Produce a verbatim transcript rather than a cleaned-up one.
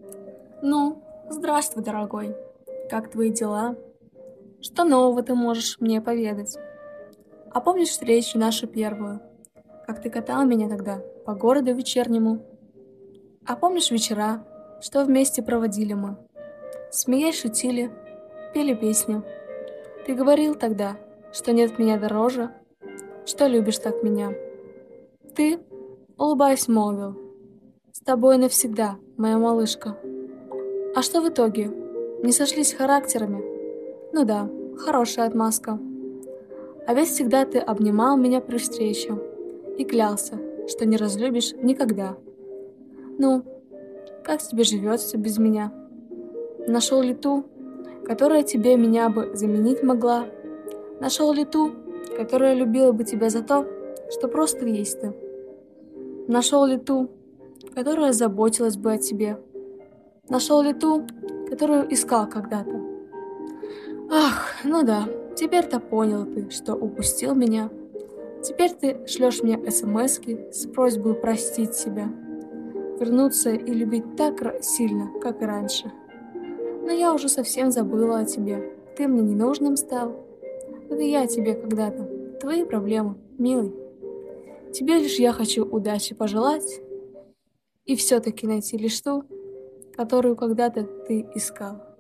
Ну, здравствуй, дорогой. Как твои дела? Что нового ты можешь мне поведать? А помнишь встречу нашу первую? Как ты катал меня тогда по городу вечернему? А помнишь вечера, что вместе проводили мы? Смеясь, шутили, пели песни. Ты говорил тогда, что нет меня дороже, что любишь так меня. Ты, улыбаясь, молвил: «С тобой навсегда, моя малышка». А что в итоге? Не сошлись характерами? Ну да, хорошая отмазка. А ведь всегда ты обнимал меня при встрече и клялся, что не разлюбишь никогда. Ну, как тебе живется без меня? Нашел ли ту, которая тебе меня бы заменить могла? Нашел ли ту, которая любила бы тебя за то, что просто есть ты? Нашел ли ту, которая заботилась бы о тебе? Нашел ли ту, которую искал когда-то? Ах, ну да, теперь-то понял ты, что упустил меня. Теперь ты шлешь мне смски с просьбой простить себя, вернуться и любить так ра- сильно, как и раньше. Но я уже совсем забыла о тебе. Ты мне ненужным стал. Это я тебе когда-то. Твои проблемы, милый. Тебе лишь я хочу удачи пожелать и все-таки найти лишь ту, которую когда-то ты искал.